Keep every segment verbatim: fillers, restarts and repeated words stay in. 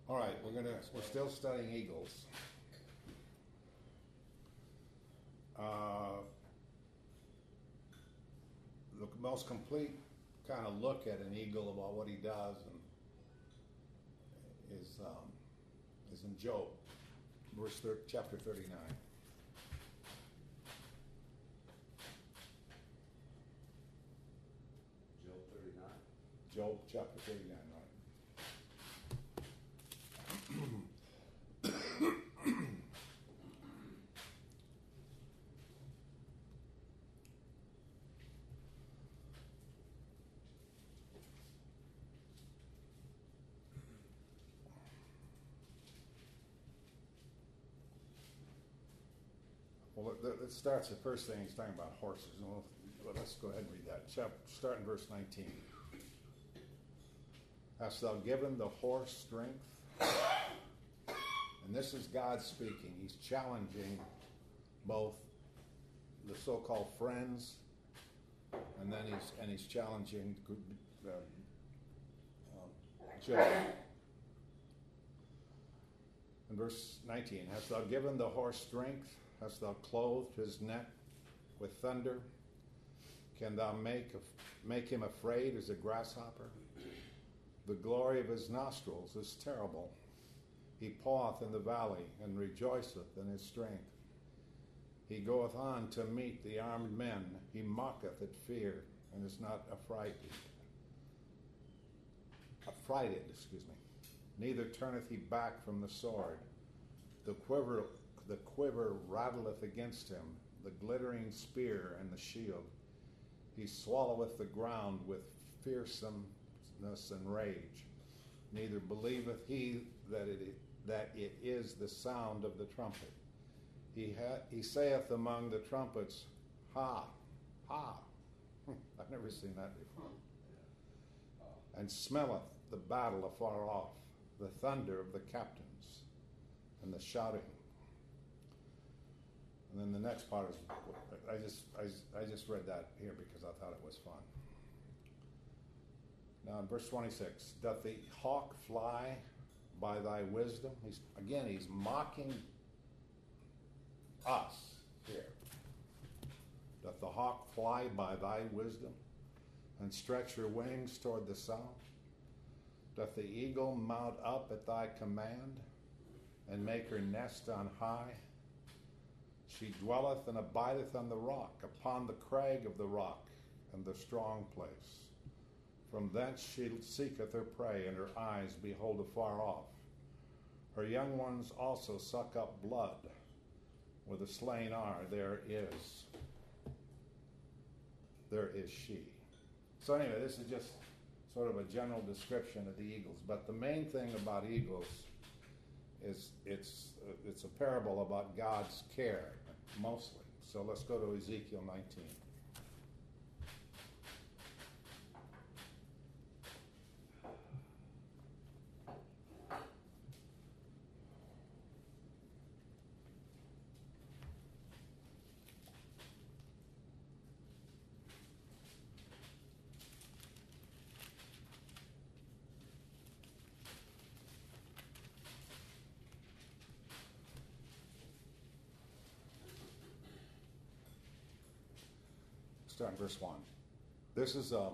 All right, we're gonna we're still studying eagles. Uh, the most complete kind of look at an eagle about what he does and is um, is in Job, verse thir- chapter thirty-nine. Job thirty-nine. Job chapter thirty-nine, right? Well, it, it starts, the first thing he's talking about horses. Well, let's go ahead and read that. Chapter, start in verse nineteen. Hast thou given the horse strength? And this is God speaking. He's challenging both the so-called friends, and then he's and he's challenging uh, um, Job. In verse nineteen, hast thou given the horse strength? Hast thou clothed his neck with thunder? Can thou make make him afraid as a grasshopper? The glory of his nostrils is terrible. He paweth in the valley and rejoiceth in his strength. He goeth on to meet the armed men. He mocketh at fear and is not affrighted. Affrighted, excuse me. Neither turneth he back from the sword. The quiver, the quiver rattleth against him, the glittering spear and the shield. He swalloweth the ground with fearsomeness and rage. Neither believeth he that it that it is the sound of the trumpet. He ha- he saith among the trumpets, Ha, ha. I've never seen that before. And smelleth the battle afar off, the thunder of the captains, and the shouting. And then the next part is, I just I, I just read that here because I thought it was fun. Now in verse twenty-six, doth the hawk fly by thy wisdom? He's again he's mocking us here. Doth the hawk fly by thy wisdom, and stretch her wings toward the south? Doth the eagle mount up at thy command, and make her nest on high? She dwelleth and abideth on the rock, upon the crag of the rock, and the strong place. From thence she seeketh her prey, and her eyes behold afar off. Her young ones also suck up blood. Where the slain are, there is, there is she. So anyway, this is just sort of a general description of the eagles. But the main thing about eagles is it's it's a parable about God's care, mostly. So let's go to Ezekiel nineteen. Start in verse one. This is a,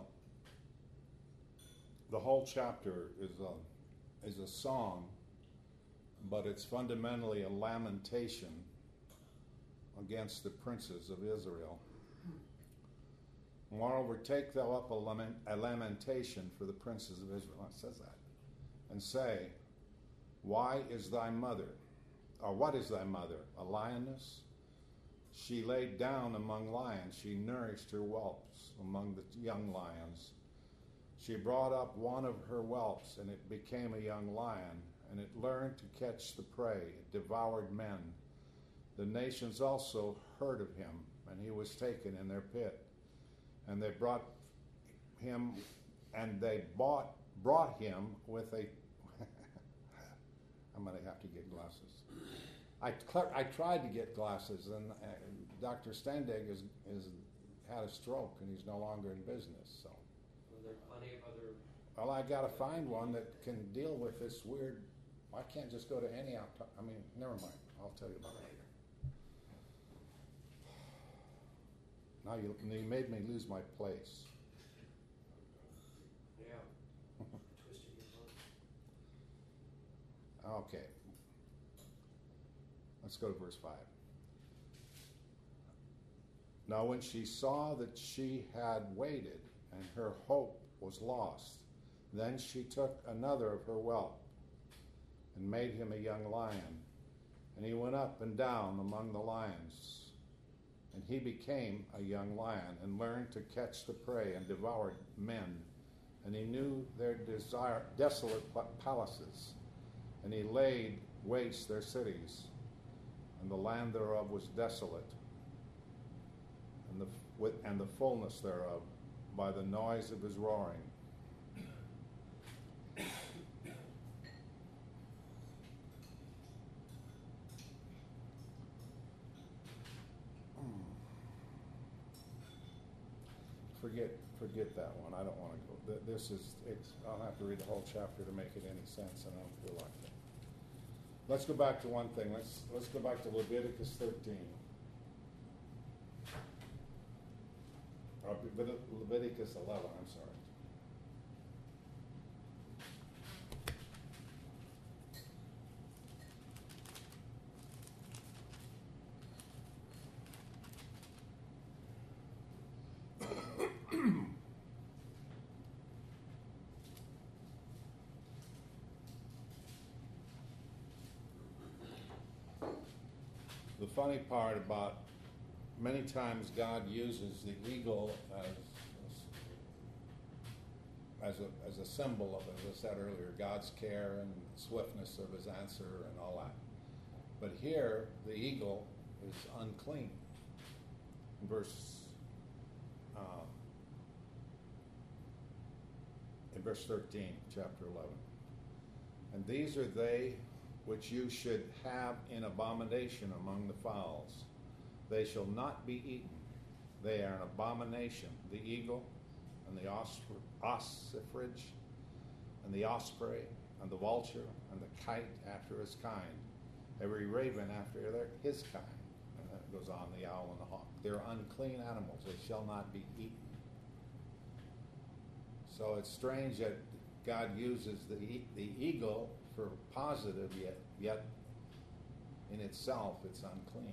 the whole chapter is a, is a song, but it's fundamentally a lamentation against the princes of Israel. Moreover, take thou up a, lament, a lamentation for the princes of Israel. It says that. And say, why is thy mother, or what is thy mother, a lioness? She laid down among lions. She nourished her whelps among the young lions. She brought up one of her whelps, and it became a young lion, and it learned to catch the prey. It devoured men. The nations also heard of him, and he was taken in their pit. And they brought him, and they bought brought him with a. I'm going to have to get glasses. I, I tried to get glasses, and uh, Doctor Standig has, has had a stroke, and he's no longer in business. So, Well, there are plenty of other. Well, I got to find one that can deal with this weird I can't just go to any opto- I mean, never mind. I'll tell you about it later. Now you, you made me lose my place. Yeah. Twisted your book. Okay. Let's go to verse five. Now when she saw that she had waited and her hope was lost, then she took another of her whelp and made him a young lion. And he went up and down among the lions. And he became a young lion and learned to catch the prey and devoured men. And he knew their desire, desolate palaces. And he laid waste their cities. And the land thereof was desolate. And the, with, and the fullness thereof by the noise of his roaring. Forget, forget that one. I don't want to go. This is. It's, I'll have to read the whole chapter to make it any sense, and I don't feel like it. Let's go back to one thing. Let's let's go back to Leviticus thirteen. Or Leviticus eleven. I'm sorry. The funny part about many times God uses the eagle as as a, as a symbol of, as I said earlier, God's care and swiftness of his answer and all that. But here, the eagle is unclean. In verse um, in verse thirteen, chapter eleven. And these are they which you should have in abomination among the fowls. They shall not be eaten. They are an abomination. The eagle, and the ossifrage, and the osprey, and the vulture, and the kite after his kind. Every raven after their, his kind. And then it goes on, the owl and the hawk. They're unclean animals. They shall not be eaten. So it's strange that God uses the the eagle for positive, yet yet in itself it's unclean.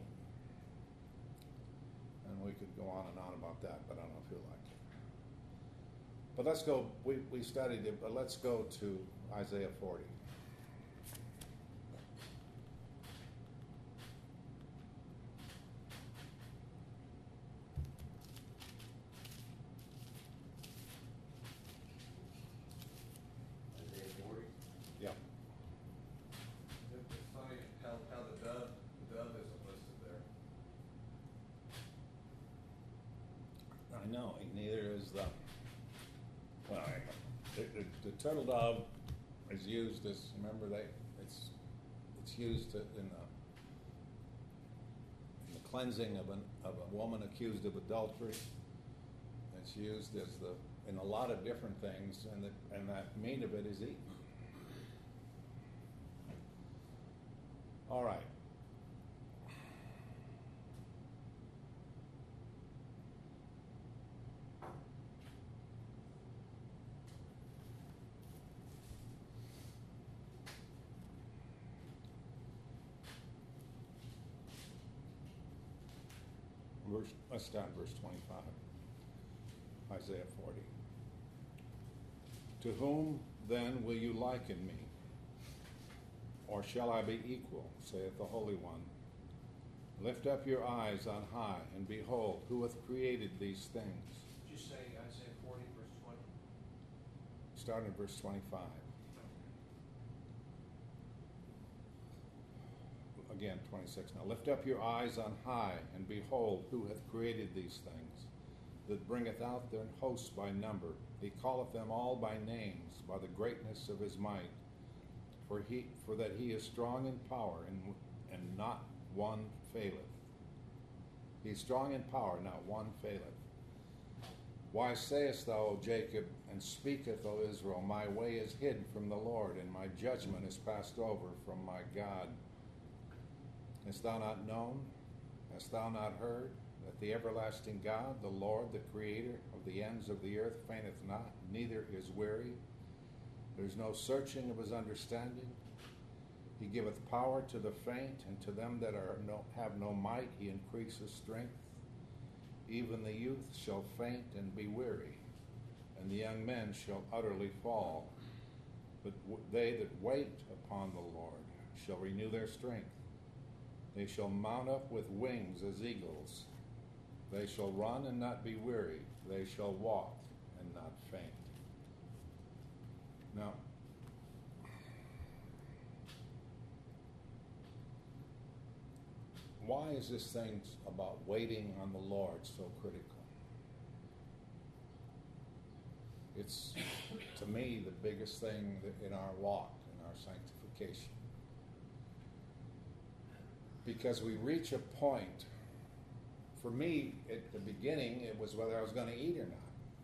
And we could go on and on about that, but I don't feel like it. But let's go, we, we studied it, but let's go to Isaiah forty. No, neither is the. Well, the, the, the turtle dove is used as. Remember, they it's it's used in the, in the cleansing of an of a woman accused of adultery. It's used as the in a lot of different things, and the, and that meat of it is eaten. All right. Verse, let's start verse twenty-five, Isaiah forty. To whom then will you liken me? Or shall I be equal, saith the Holy One? Lift up your eyes on high, and behold, who hath created these things? Did you say Isaiah forty, verse twenty? Start in verse twenty-five. Again, twenty-six. Now lift up your eyes on high, and behold, who hath created these things, that bringeth out their hosts by number. He calleth them all by names, by the greatness of his might. For he, for that he is strong in power, and, and not one faileth. He is strong in power, not one faileth. Why sayest thou, O Jacob, and speaketh, O Israel, my way is hid from the Lord, and my judgment is passed over from my God? Hast thou not known? Hast thou not heard? That the everlasting God, the Lord, the Creator of the ends of the earth, fainteth not, neither is weary. There is no searching of his understanding. He giveth power to the faint, and to them that are no, have no might he increaseth strength. Even the youth shall faint and be weary, and the young men shall utterly fall. But w- they that wait upon the Lord shall renew their strength. They shall mount up with wings as eagles. They shall run and not be weary. They shall walk and not faint. Now, why is this thing about waiting on the Lord so critical? It's, to me, the biggest thing that in our walk, in our sanctification. Because we reach a point, for me, at the beginning, it was whether I was going to eat or not.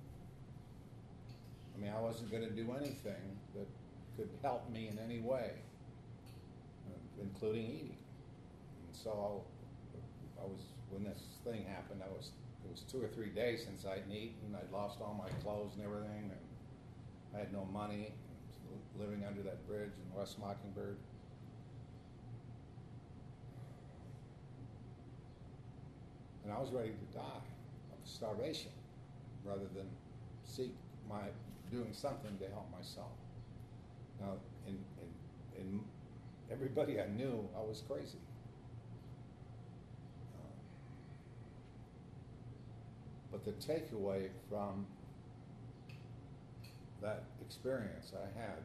I mean, I wasn't going to do anything that could help me in any way, including eating. And so I was, when this thing happened, I was, it was two or three days since I'd eaten. I'd lost all my clothes and everything, and I had no money, living under that bridge in West Mockingbird. And I was ready to die of starvation rather than seek my doing something to help myself. Now, in, in, in everybody I knew, I was crazy. Um, but the takeaway from that experience I had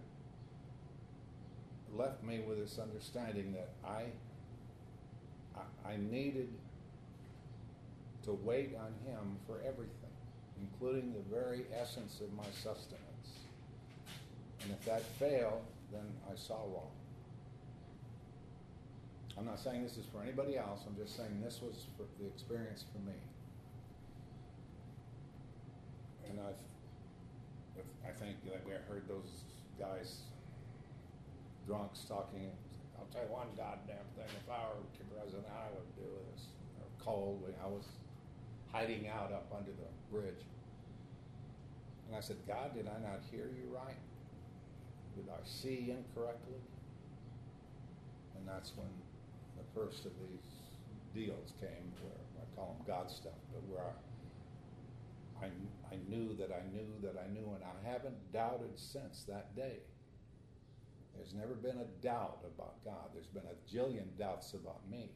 left me with this understanding that I, I, I needed to wait on him for everything, including the very essence of my sustenance. And if that failed, then I saw wrong. I'm not saying this is for anybody else. I'm just saying this was for the experience for me. And I've, I think that we heard those guys, drunks, talking. I'll tell you one goddamn thing. If I were president, I would do this. Or cold. I was hiding out up under the bridge. And I said, God, did I not hear you right? Did I see incorrectly? And that's when the first of these deals came, where I call them God stuff, but where I, I, I knew that I knew that I knew, and I haven't doubted since that day. There's never been a doubt about God. There's been a jillion doubts about me.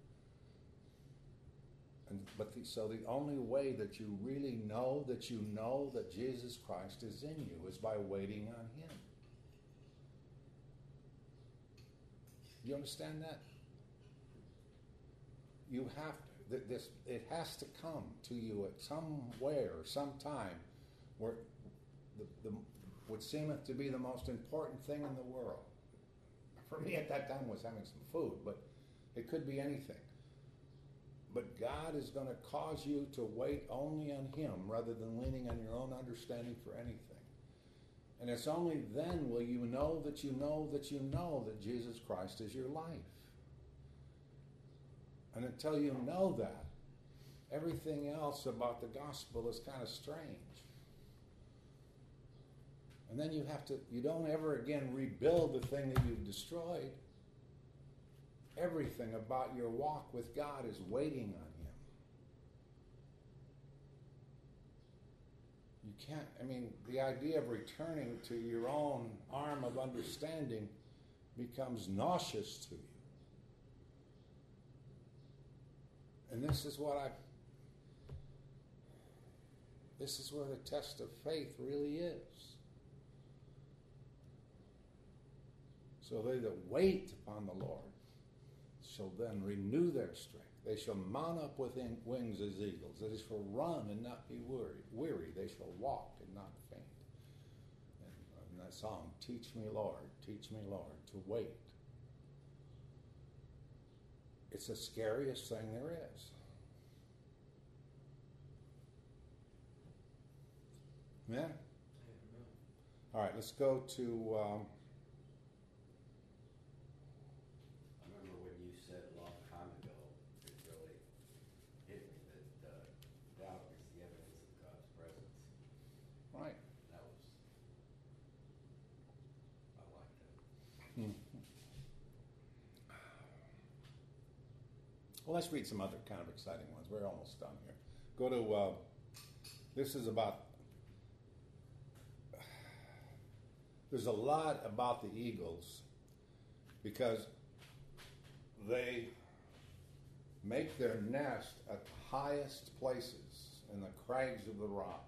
And, but the, so the only way that you really know that you know that Jesus Christ is in you is by waiting on him. You understand that? You have to, this, it has to come to you at somewhere, sometime, where the, the what seemeth to be the most important thing in the world. For me at that time was having some food, but it could be anything. But God is going to cause you to wait only on him rather than leaning on your own understanding for anything. And it's only then will you know that you know that you know that Jesus Christ is your life. And until you know that, everything else about the gospel is kind of strange. And then you have to, you don't ever again rebuild the thing that you've destroyed. Everything about your walk with God is waiting on him. You can't, I mean, the idea of returning to your own arm of understanding becomes nauseous to you. And this is what I, this is where the test of faith really is. So they that wait upon the Lord shall then renew their strength. They shall mount up with wings as eagles. They shall run and not be weary. Weary. They shall walk and not faint. And in that song, teach me, Lord, teach me, Lord, to wait. It's the scariest thing there is. Amen? Amen. All right, let's go to, um, I remember when you said a long time ago, it really hit me that uh, doubt is the evidence of God's presence. right. That was, I like that. Hmm. Well, let's read some other kind of exciting ones. We're almost done here. Go to, uh, this is about, there's a lot about the eagles because they make their nest at the highest places in the crags of the rock.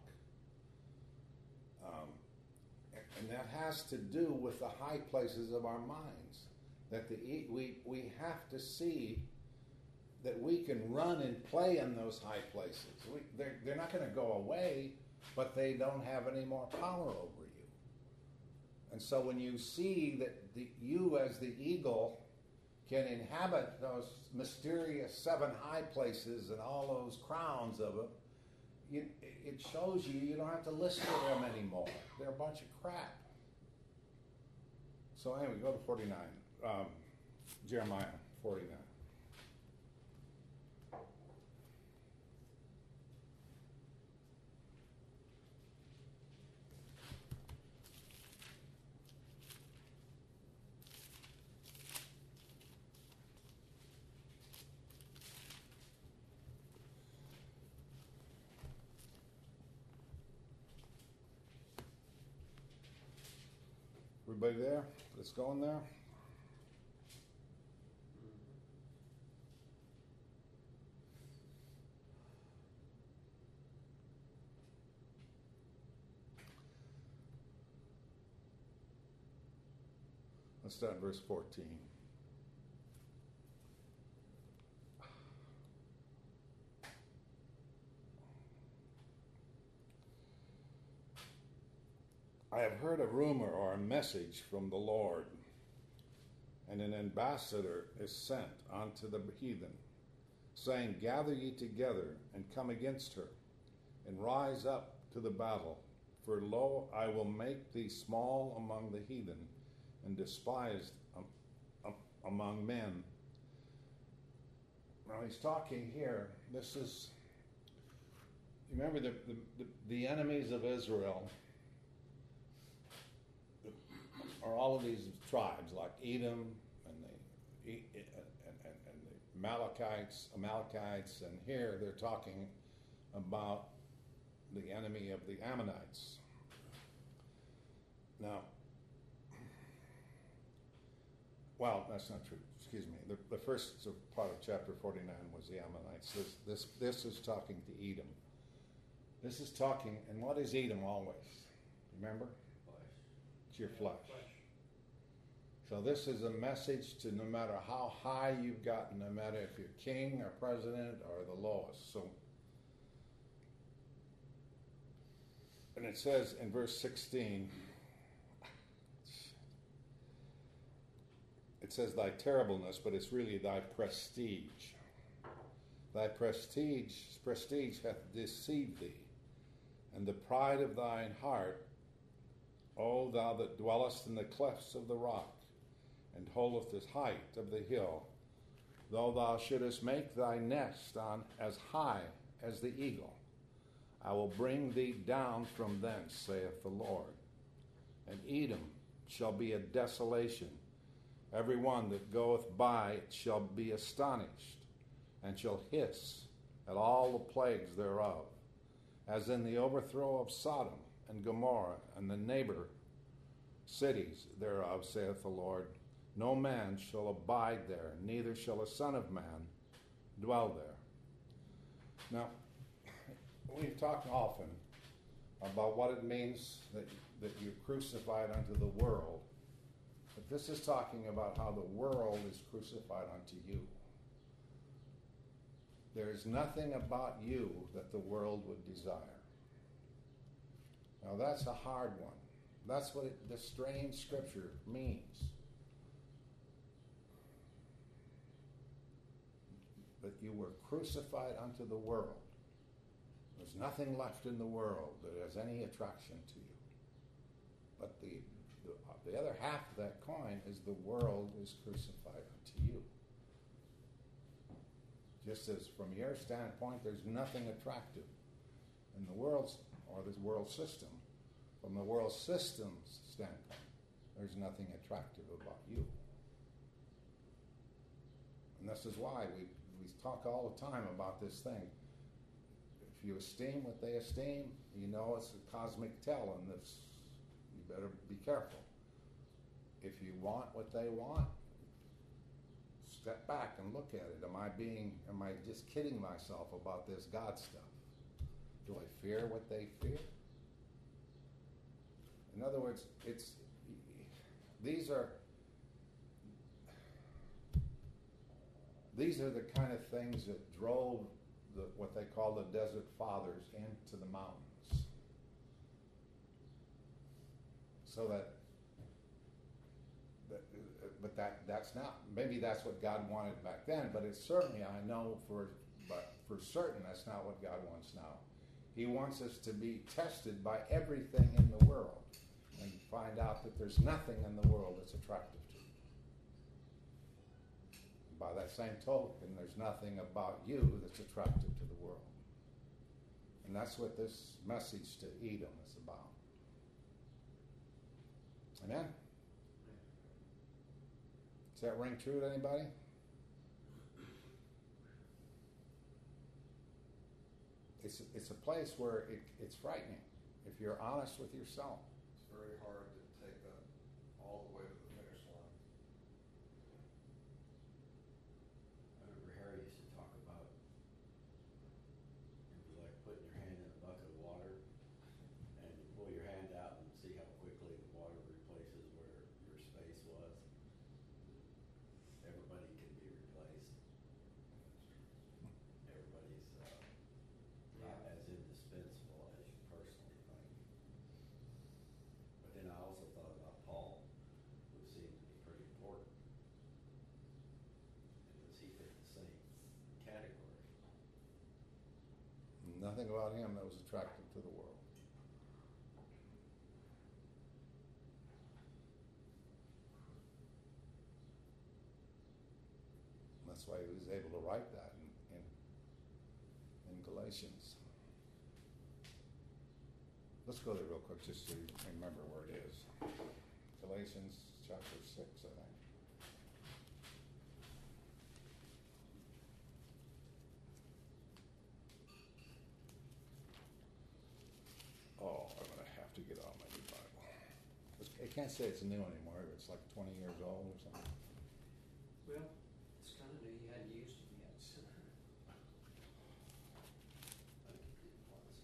Um, and that has to do with the high places of our minds. That the we we have to see that we can run and play in those high places. We, they're, they're not going to go away, but they don't have any more power over you. And so when you see that the, you as the eagle can inhabit those mysterious seven high places and all those crowns of them, you, it shows you you don't have to listen to them anymore. They're a bunch of crap. So anyway, go to forty-nine. Um, Jeremiah forty-nine. Everybody there? Let's go in there. Let's start at verse fourteen. I have heard a rumor or a message from the Lord, and an ambassador is sent unto the heathen, saying, Gather ye together, and come against her, and rise up to the battle. For lo, I will make thee small among the heathen, and despised um, um, among men. Now he's talking here, this is, remember the, the, the, the enemies of Israel are all of these tribes like Edom and the and, and, and the Amalekites, Amalekites, and here they're talking about the enemy of the Ammonites. Now, well, that's not true. Excuse me. The, the first part of chapter forty-nine was the Ammonites. This, this this is talking to Edom. This is talking, and what is Edom always? Remember? It's your flesh. So this is a message to no matter how high you've gotten, no matter if you're king or president or the lowest. So, and it says in verse sixteen, it says thy terribleness, but it's really thy prestige. Thy prestige, prestige hath deceived thee, and the pride of thine heart, O thou that dwellest in the clefts of the rock, and holdeth the height of the hill, though thou shouldest make thy nest on as high as the eagle, I will bring thee down from thence, saith the Lord. And Edom shall be a desolation. Every one that goeth by it shall be astonished, and shall hiss at all the plagues thereof, as in the overthrow of Sodom and Gomorrah and the neighbor cities thereof, saith the Lord. No man shall abide there, neither shall a son of man dwell there. Now, we've talked often about what it means that, that you're crucified unto the world. But this is talking about how the world is crucified unto you. There is nothing about you that the world would desire. Now that's a hard one. That's what it, the strange scripture means. That you were crucified unto the world. There's nothing left in the world that has any attraction to you. But the, the, the other half of that coin is the world is crucified unto you. Just as from your standpoint, there's nothing attractive in the world's or the world system. From the world system's standpoint, there's nothing attractive about you. And this is why we, we talk all the time about this thing. If you esteem what they esteem, you know it's a cosmic tell, and this, you better be careful. If you want what they want, step back and look at it. Am I being, am I just kidding myself about this God stuff? Do I fear what they fear? In other words, it's these are these are the kind of things that drove the, what they call the Desert Fathers into the mountains, so that. that but that that's not maybe that's what God wanted back then. But it's certainly I know for but for certain that's not what God wants now. He wants us to be tested by everything in the world and find out that there's nothing in the world that's attractive to you. By that same token, there's nothing about you that's attractive to the world. And that's what this message to Edom is about. Amen? Does that ring true to anybody? It's, it's a place where it, it's frightening if you're honest with yourself. It's very hard to take that all the way to the finish line. I remember Harry used to talk about, it was like putting your hand in a bucket of water, and you pull your hand out and see how quickly the water replaces where your space was. Everybody can be replaced. Everybody's uh, not as indispensable as you personally think. But then I also thought about Paul, who seemed to be pretty important. And does he fit the same category? Nothing about him that was attractive to the world. That's why he was able to write that in, in, in Galatians. Let's go there real quick just so you remember where it is. Galatians chapter six, I think. Oh, I'm going to have to get out my new Bible. I can't say it's new anymore. It's like twenty years old or something. Well, it's kind of new, you hadn't used it yet, so. I think it was.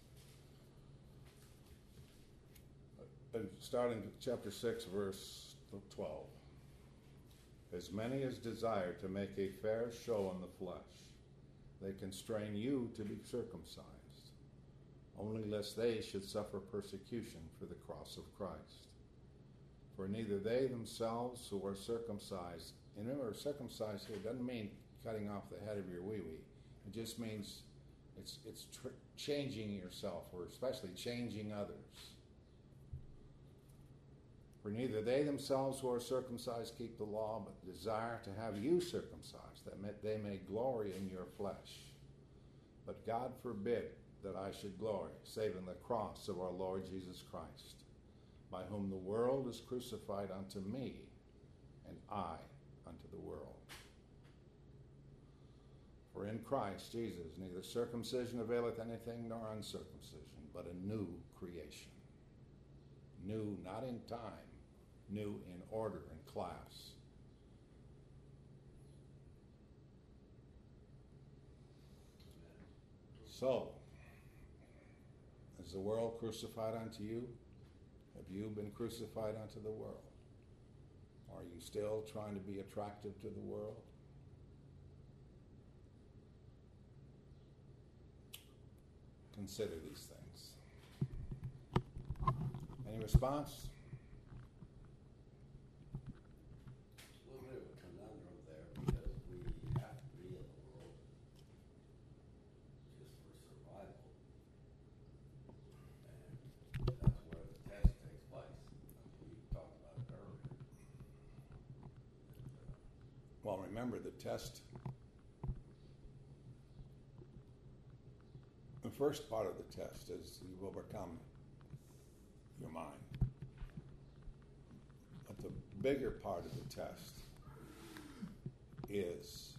Uh, Starting chapter six, verse twelve. As many as desire to make a fair show in the flesh, they constrain you to be circumcised, only lest they should suffer persecution for the cross of Christ. For neither they themselves who are circumcised, and remember, circumcised here doesn't mean cutting off the head of your wee-wee. It just means it's it's tr- changing yourself, or especially changing others. For neither they themselves who are circumcised keep the law, but desire to have you circumcised, that may, they may glory in your flesh. But God forbid that I should glory, save in the cross of our Lord Jesus Christ, by whom the world is crucified unto me, and I unto the world. For in Christ Jesus neither circumcision availeth anything nor uncircumcision, but a new creation. New not in time, new in order and class. So, is the world crucified unto you? Have you been crucified unto the world? Are you still trying to be attractive to the world? Consider these things. Any response? It's a little bit of a conundrum there because we have to be in the world just for survival. Well, remember the test. The first part of the test is you overcome your mind. But the bigger part of the test is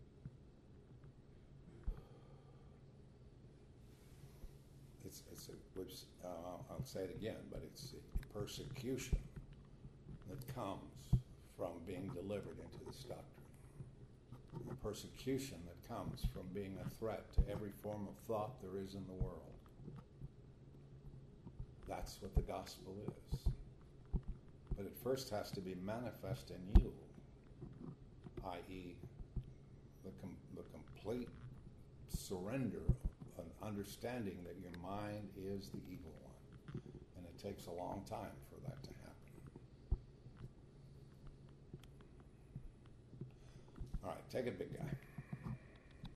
it's it's a, which uh, I'll say it again, but it's a persecution that comes from being delivered into this doctrine. The persecution that comes from being a threat to every form of thought there is in the world. That's what the gospel is. But it first has to be manifest in you, that is, the, com- the complete surrender of an understanding that your mind is the evil one. And it takes a long time for that to happen. All right, take it, big guy.